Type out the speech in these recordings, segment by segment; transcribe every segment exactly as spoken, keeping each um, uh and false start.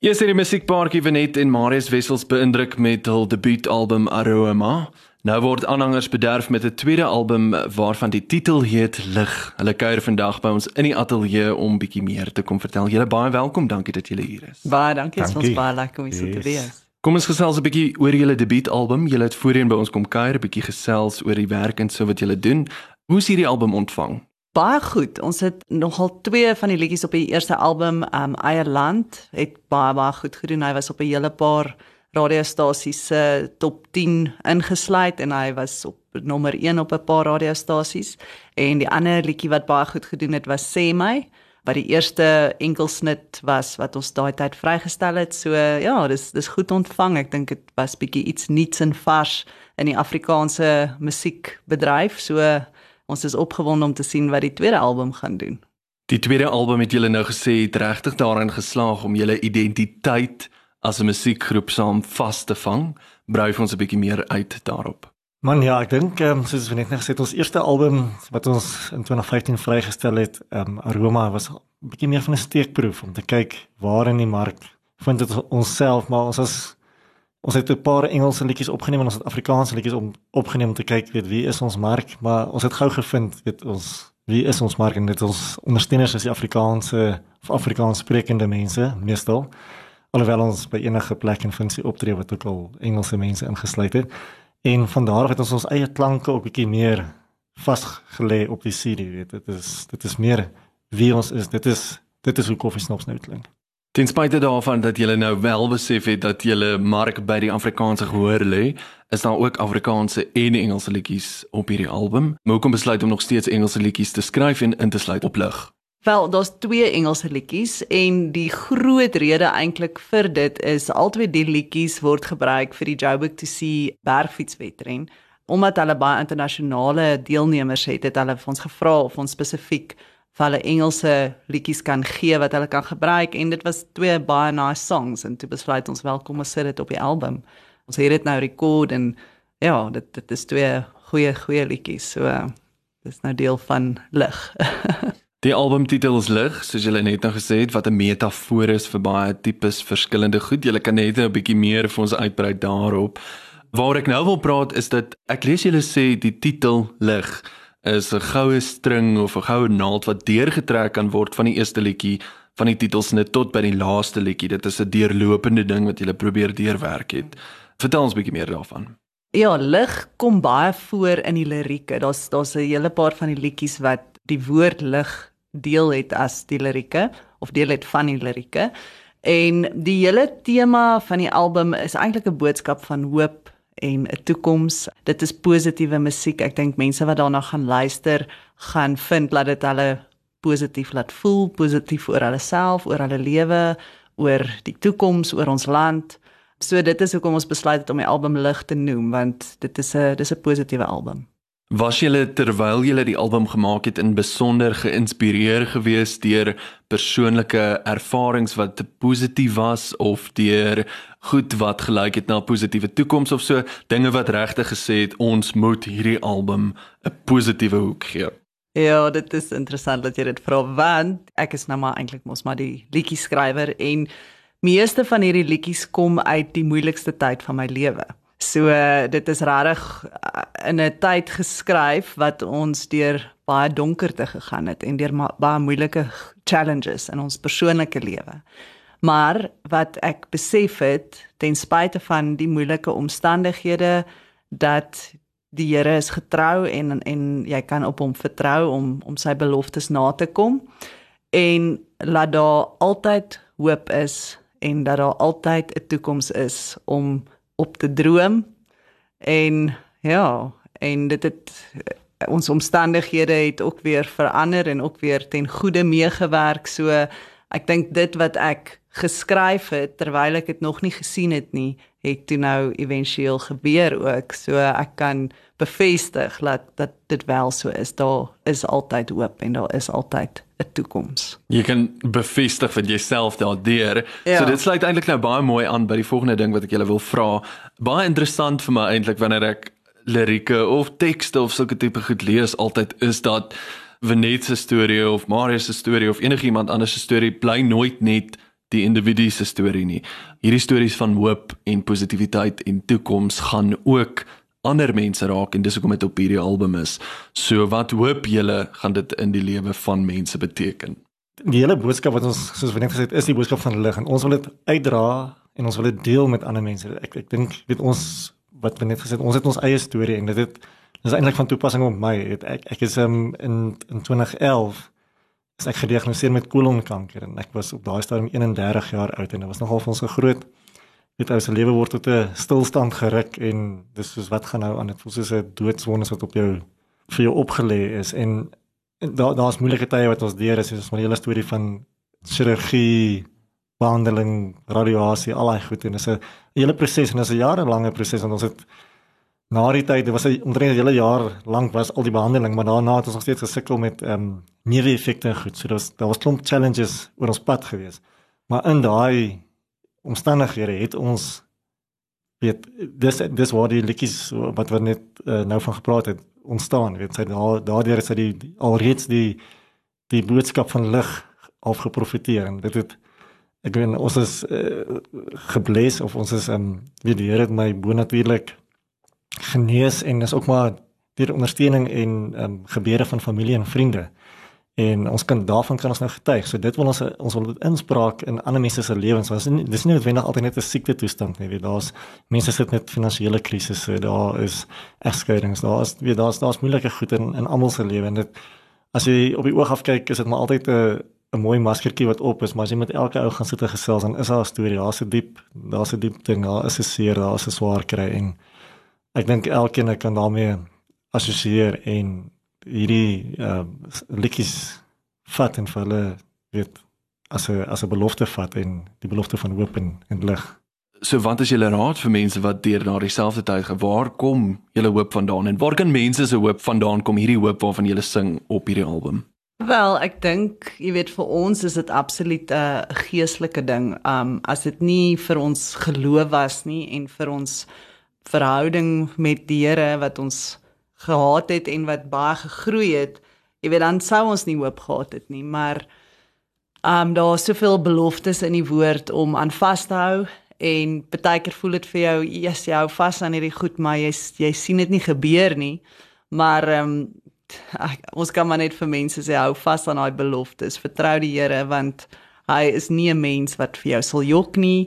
Jy sê die musiekpaartjie Venet en Marius Wessels beïndruk met hul debuutalbum Aroma. Nou word aanhangers bederf met 'n tweede album waarvan die titel heet Lig. Hulle kuier vandag by ons in die ateljee om bietjie meer te kom vertel. Julle baie welkom, dankie dat julle hier is. Baie dankie, dit is ons baie lekker om hier yes. te wees. Kom ons gesels 'n bietjie oor julle debuutalbum. Julle het voorheen by ons kom kuier, 'n bietjie gesels oor die werk en so wat julle doen. Hoe is hierdie album ontvang? Baie goed, ons het nogal twee van die liedjies op die eerste album, um, Eie Land, het baie baie goed gedoen. Hy was op 'n hele paar radiostasies se uh, top tien ingesluit en hy was op nommer een op 'n paar radiostasies. En die ander liedjie wat baie goed gedoen het was Sê My, wat die eerste enkelsnit was wat ons daai tyd vrygestel het. So uh, ja, dis dis goed ontvang. Ek dink dit was bietjie iets nuuts en vars in die Afrikaanse musiekbedryf. So uh, ons is opgewonde om te sien wat die tweede album gaan doen. Die tweede album het julle nou gesê het regtig daarin geslaag om julle identiteit as 'n musiekgroep saam vas te vang. Brei ons 'n bietjie meer uit daarop. Man ja, ek dink um, soos we net nou gesê het, ons eerste album wat ons in twintig vyftien vrygestel het, um, Aroma, was 'n bietjie meer van 'n steekproef om te kyk waar in die mark vind dit onsself, maar ons as Ons het 'n paar Engelse liedjies opgeneem en ons het Afrikaanse liedjies om, opgeneem om te kyk, weet, wie is ons mark, maar ons het gou gevind, weet ons, wie is ons mark en dit ons ondersteuners is die Afrikaanse of Afrikaans sprekende mense, meestal, alhoewel ons by enige plek in funksie optree wat ook al Engelse mense ingesluit het, en van daar af het ons ons eie klanke ook 'n bietjie meer vasgelê op die C D, weet, dit is, dit is meer wie ons is, dit is, dit is hoe Koffie Snops nou klink. Ten spyte daarvan dat julle nou wel besef het dat julle mark by die Afrikaanse gehoor lê, is daar ook Afrikaanse en Engelse liedjies op hierdie album. Maar hoekom besluit om nog steeds Engelse liedjies te skryf en in te sluit op Lig? Wel, daar's twee Engelse liedjies en die groot rede eintlik vir dit is albei die liedjies word gebruik vir die Joburg to See bergfietswedren. Omdat hulle baie internasionale deelnemers het, het hulle vir ons gevra of ons spesifiek vir hulle Engelse liedjies kan gee wat hulle kan gebruik en dit was twee baie nice songs en toe besluit ons welkom ons sit dit op die album. Ons het dit nou rekord en ja, dit, dit is twee goeie goeie liedjies, so uh, dit is nou deel van Lig. Die albumtitel is Lig, soos julle net nou gesê het, wat 'n metafoor is vir baie tipes verskillende goed. Julle kan net 'n bietjie meer vir ons uitbrei daarop. Waar ek nou wil praat is dat ek lees julle sê die titel Lig is 'n goue string of 'n goue naald wat deurgetrek kan word van die eerste liedjie van die titelsnit tot by die laaste liedjie. Dit is 'n deurlopende ding wat jy probeer deurwerk het. Vertel ons 'n bietjie meer daarvan. Ja, lig kom baie voor in die lirieke. Daar's daar's 'n hele paar van die liedjies wat die woord lig deel het as die lirieke of deel het van die lirieke. En die hele tema van die album is eintlik 'n boodskap van hoop en 'n toekoms. Dit is positiewe musiek. Ek dink mense wat daarna gaan luister, gaan vind dat dit hulle positief laat voel, positief oor hulle self, oor hulle lewe, oor die toekoms, oor ons land. So dit is hoekom ons besluit het om die album Lig te noem, want dit is 'n dis 'n positiewe album. Was julle terwyl julle die album gemaak het in besonder geïnspireer gewees deur persoonlike ervarings wat positief was of deur goed wat gelyk het na 'n positiewe toekoms of so, dinge wat regtig gesê het ons moet hierdie album 'n positiewe hoek gee? Ja, dit is interessant dat jy dit vra, want ek is nou maar eintlik mos maar die liedjieskrywer en meeste van hierdie liedjies kom uit die moeilikste tyd van my lewe. So uh, dit is regtig uh, in 'n tyd geskryf wat ons deur baie donkerte gegaan het en deur baie moeilike challenges in ons persoonlike lewe. Maar wat ek besef het, ten spyte van die moeilike omstandighede, dat die Here is getrou en en jy kan op hom vertrou om om sy beloftes na te kom en laat daar altyd hoop is en dat daar altyd 'n toekoms is om op te droom en ja, en dit het ons omstandighede het ook weer verander en ook weer ten goeie meegewerk, so ek dink dit wat ek geskryf het, terwyl ek dit nog nie gesien het nie, het toe nou eventueel gebeur ook, so ek kan bevestig dat, dat dit wel so is, daar is altyd hoop en daar is altyd 'n toekoms. Jy kan bevestig van jouself daardeur, ja. So dit sluit eintlik nou baie mooi aan by die volgende ding wat ek julle wil vra. Baie interessant vir my eintlik wanneer ek lirieke of tekste of sulke tipe goed lees, altyd is dat Venet se storie of Marius se storie of enigiemand anders se storie bly nooit net die individu se storie nie. Hierdie stories van hoop en positiwiteit en toekoms gaan ook ander mense raak en dis hoekom dit op hierdie album is. So wat hoop julle gaan dit in die lewe van mense beteken? Die hele boodskap wat ons, soos we net gesê het, is die boodskap van lig en ons wil dit uitdra en ons wil dit deel met ander mense. Ek ek dink weet ons wat we net gesê het, ons het ons eie storie en dit het dis eintlik van toepassing op my. Het, ek ek is um, in in twintig elf is ek gediagnoseer met kolonkanker en ek was op daai stadium eenendertig jaar oud en dit was nogal vir ons 'n groot weet ou se lewe word tot 'n stilstand geruk en dis soos wat gaan nou aan, dit voel soos 'n doodswonde wat op jou vir jou opgelê is en, en daar daar's moeilike tye wat ons deur is, ons 'n hele storie van chirurgie, behandeling, radiasie, al daai goed en dis 'n hele proses en dis 'n jarelange proses en ons het na die tyd, dit was 'n omtrent 'n hele jaar lank was al die behandeling, maar daarna het ons nog steeds gesukkel met ehm um, neeweffekte en goed. So daar was daar was klomp challenges oor ons pad gewees. Maar in daai omstandighede het ons weet dis dis waar die liedjies wat we net uh, nou van gepraat het ontstaan, weet sy daar daardeur is hy die alreeds die die boodskap van lig afgeprofiteer en dit het ek weet ons is uh, gebless of ons is ehm um, weet die Here het my bonatuurlik genees en is ook maar deur ondersteuning en um, gebede van familie en vriende. En ons kan daarvan kan ons nou getuig. So dit wil ons ons wil dit inspraak in ander mense se lewens. Want dit is nie, dis nie noodwendig altyd net 'n siekte toestand nie. Weet daar's mense sit met finansiële krisisse, daar is egskeidings, daar is weet daar's daar's moeilike goed in in almal se lewe en dit as jy op die oog af kyk, is dit maar altyd 'n 'n mooi maskertjie wat op is, maar as jy met elke ou gaan sit en gesels, dan is daar 'n storie, daar's 'n diep, daar's 'n diep ding, daar is 'n seer, daar's 'n swaar kry en ek dink elkeen kan daarmee assosieer en hierdie uh, liedjies vat en vir hulle weet as 'n as 'n belofte vat en die belofte van hoop en, en lig. So wat is julle raad vir mense wat deur na dieselfde tyd gaan? Waar kom julle hoop vandaan en waar kan mense se hoop vandaan kom, hierdie hoop waarvan julle sing op hierdie album? Wel, ek dink, jy weet, vir ons is dit absoluut 'n uh, geestelike ding. Um as dit nie vir ons geloof was nie en vir ons verhouding met die Here wat ons gehad het en wat baie gegroei het, jy weet, dan sou ons nie hoop gehad het nie, maar um, daar is soveel beloftes in die woord om aan vas te hou, en partykeer voel dit vir jou, yes, jy hou vas aan hierdie goed, maar jy, jy sien dit nie gebeur nie, maar um, ons kan maar net vir mense sê, hou vas aan daai beloftes, vertrou die Here, want hy is nie 'n mens wat vir jou sal jok nie,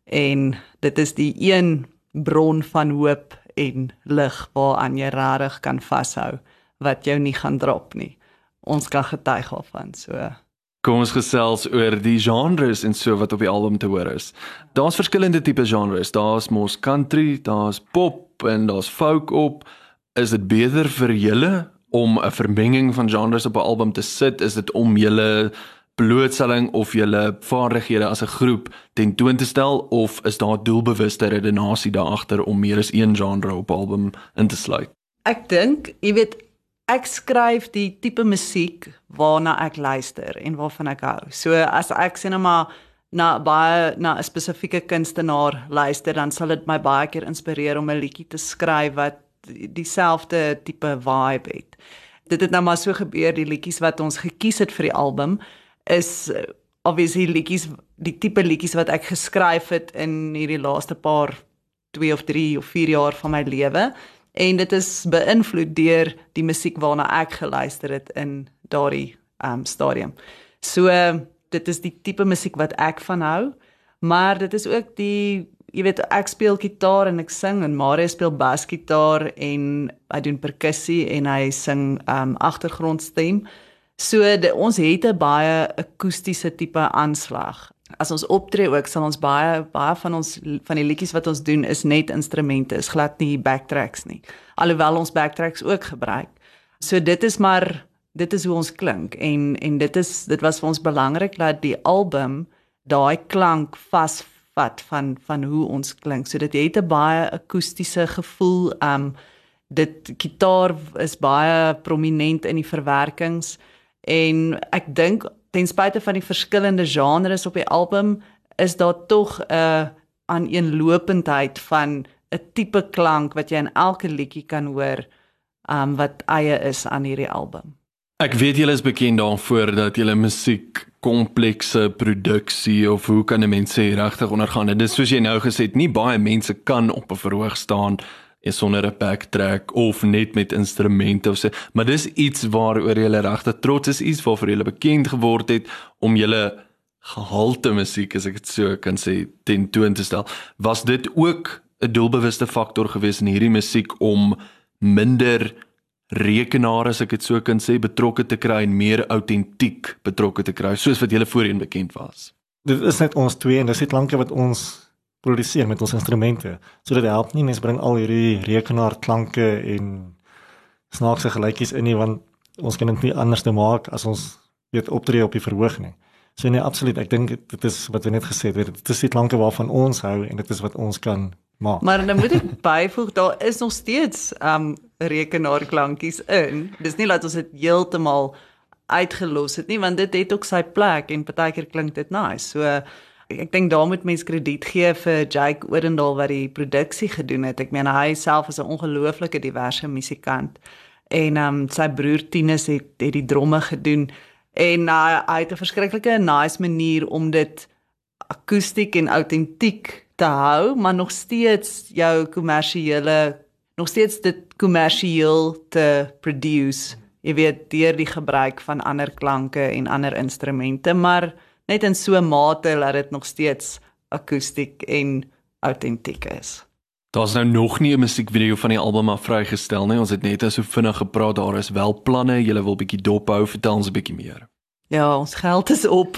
en dit is die een bron van hoop en lig waaraan jy rarig kan vashou, wat jou nie gaan drop nie. Ons kan getuig daarvan, so. Kom ons gesels oor die genres en so wat op die album te hoor is. Daar's verskillende tipe genres, daar's mos country, daar's pop en daar's folk op. Is dit beter vir julle om 'n vermenging van genres op 'n album te sit? Is dit om julle blootstelling of julle vaardighede as 'n groep tentoon te stel, of is daar doelbewuste redenasie daar agter om meer as een genre op 'n album in te sluit? Ek dink, jy weet, ek skryf die tipe musiek waarna ek luister en waarvan ek hou. So as ek sê nou maar na baie na 'n spesifieke kunstenaar luister, dan sal dit my baie keer inspireer om 'n liedjie te skryf wat dieselfde tipe vibe het. Dit het nou maar so gebeur, die liedjies wat ons gekies het vir die album is obviously liedjies, die tipe liedjies wat ek geskryf het in hierdie laaste paar twee of drie of vier jaar van my lewe, en dit is beïnvloed deur die musiek waarna ek geluister het in daardie um, stadium. So dit is die tipe musiek wat ek van hou, maar dit is ook die, jy weet, ek speel gitaar en ek sing, en Mario speel basgitaar en hy doen perkussie en hy sing um, agtergrondstem. So de, ons het 'n baie akoestiese tipe aanslag. As ons optree ook, sal ons baie baie van ons van die liedjies wat ons doen is net instrumente, is glad nie backtracks nie. Alhoewel ons backtracks ook gebruik. So dit is maar dit is hoe ons klink, en en dit is dit was vir ons belangrik dat die album daai klank vasvat van van hoe ons klink. So dit het 'n baie akoestiese gevoel. Um dit gitaar is baie prominent in die verwerkings. En ek dink, ten spyte van die verskillende genres op die album, is daar tog 'n aaneenlopendheid van 'n tipe klank wat jy in elke liedjie kan hoor, um, wat eie is aan hierdie album. Ek weet julle is bekend daarvoor dat julle musiek komplekse produksie of hoe kan 'n mens sê regtig ondergaan. En dis soos jy nou gesê het, nie baie mense kan op 'n verhoog staan sonder 'n backtrack of net met instrumente of so, maar dis iets waaroor julle regtig trots is, iets waarvoor julle bekend geword het om julle gehalte musiek, as ek dit so kan sê, ten toon te stel. Was dit ook 'n doelbewuste faktor gewees in hierdie musiek om minder rekenaar, as ek dit so kan sê, betrokke te kry en meer autentiek betrokke te kry, soos wat julle voorheen bekend was? Dit is net ons twee en dis net lank wat ons produseer met ons instrumente. So dit help nie, mense bring al hierdie rekenaar klanke en snaakse geluitjies in nie, want ons kan dit nie anders te maak as ons weet optree op die verhoog nie. So nee, absoluut, ek dink dit is wat we net gesê het, dit is die klanke waarvan ons hou en dit is wat ons kan maak. Maar dan moet ek byvoeg, daar is nog steeds um, rekenaarklankies in. Dis nie dat ons dit heeltemal uitgelos het nie, want dit het ook sy plek en partykeer klink dit nice. So ek dink daar moet mens krediet gee vir Jake Odendaal wat die produksie gedoen het. Ek meen hy self is 'n ongelooflike diverse musikant en um, sy broer Tinus het, het die dromme gedoen en uh, hy het 'n verskriklike nice manier om dit akoestiek en autentiek te hou, maar nog steeds jou kommersiële, nog steeds dit kommersieel te produce. Jy weet, deur die gebruik van ander klanke en ander instrumente, maar net in so 'n mate dat dit nog steeds akoestiek en autentiek is. Daar's nou nog nie 'n musiekvideo van die album af vrygestel nie. Ons het net so vinnig gepraat, daar is wel planne. Julle wil bietjie dop hou, vertel ons 'n bietjie meer. Ja, ons geld is op.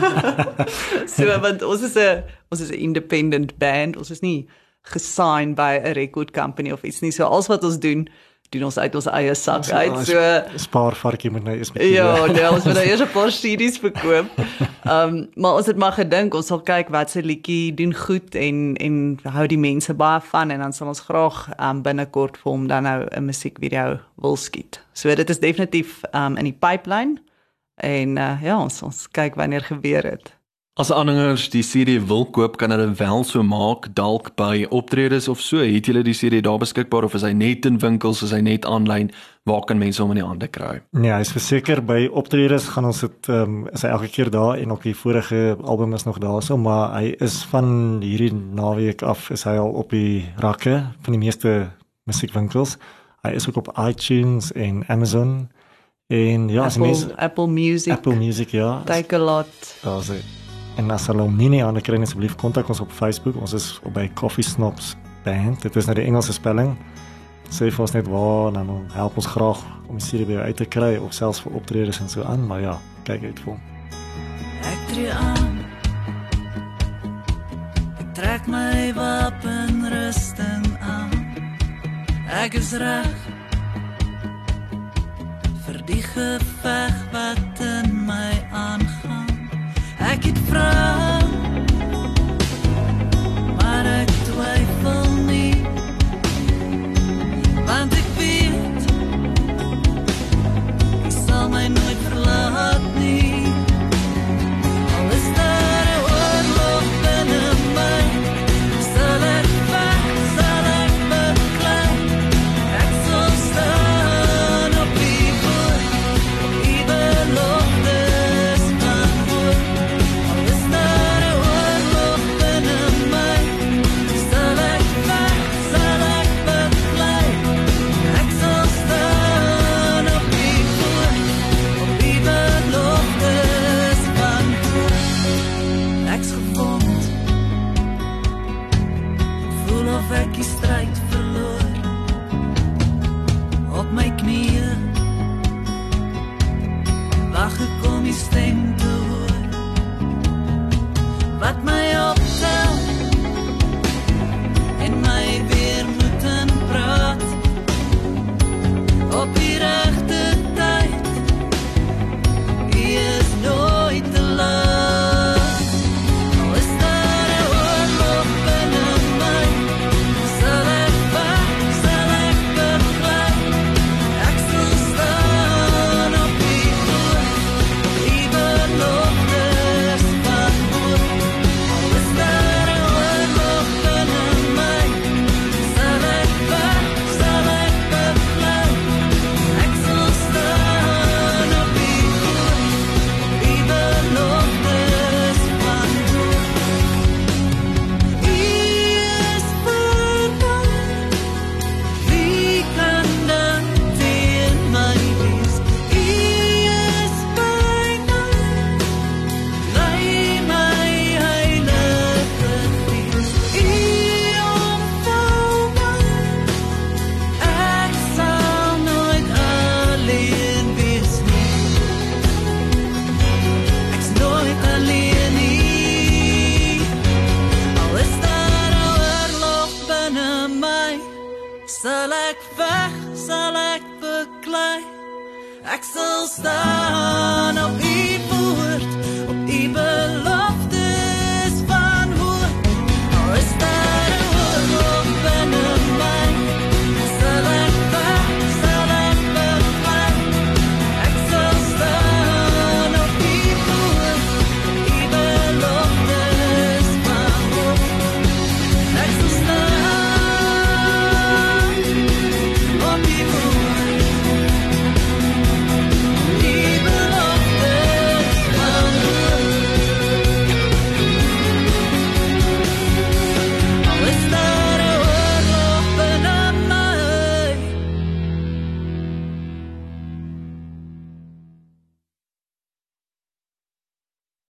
So want ons is 'n ons is 'n independent band. Ons is nie gesigned by 'n record company of iets nie. So alles wat ons doen, doen ons uit ons eie sak uit. So spaarvarkie moet nou eers met ja, nee, ons moet nou eers 'n paar C D's verkoop. Um, maar ons het maar gedink, ons sal kyk wat se liedjie doen goed en en hou die mense baie van en dan sal ons graag um, binnekort vir hom dan nou 'n musiekvideo wil skiet. So dit is definitief um, in die pipeline en uh, ja, ons ons kyk wanneer gebeur dit. As aanhangers die C D wil koop, kan hulle wel so maak, dalk by optredes of so. Het julle die C D daar beskikbaar of is hy net in winkels, is hy net aanlyn? Waar kan mense hom in die hande kry? Nee, hy is verseker by optredes gaan ons dit um, is hy elke keer daar en ook die vorige album is nog daar so, maar hy is van hierdie naweek af is hy al op die rakke van die meeste musiekwinkels. Hy is ook op iTunes en Amazon en ja, Apple, mense, Apple Music. Apple Music, ja. Take a lot. Daar's hy. En as hulle hom nie nie aan kry, asseblief kontak ons op Facebook. Ons is op by Coffee Snobs Band. Dit is nou die Engelse spelling. Sê vir ons net waar, dan help ons graag om die C D by uit te kry of selfs vir optredes en so aan, maar ja, kyk uit vir hom. Ek tree aan. Ek trek my wapenrusting aan. Ek is reg vir die geveg wat in my aangaan. Ek het vrae, maar ek twyfel nie, want ek weet, ek sal my nooit verlaat nie. Al is daar 'n oorlog binne my, sal ek veg, sal ek beklei, ek sal staan op die voet, op die beloftes van God. Ek die stryd verloor op my knieë, wag ek om die stem te hoor wat my optel en my weer moeten praat op die regte tyd. Hy is nooit te laat. Al is daar 'n oorlog binne my, sal Sal ek veg, sal ek beklei, ek sal staan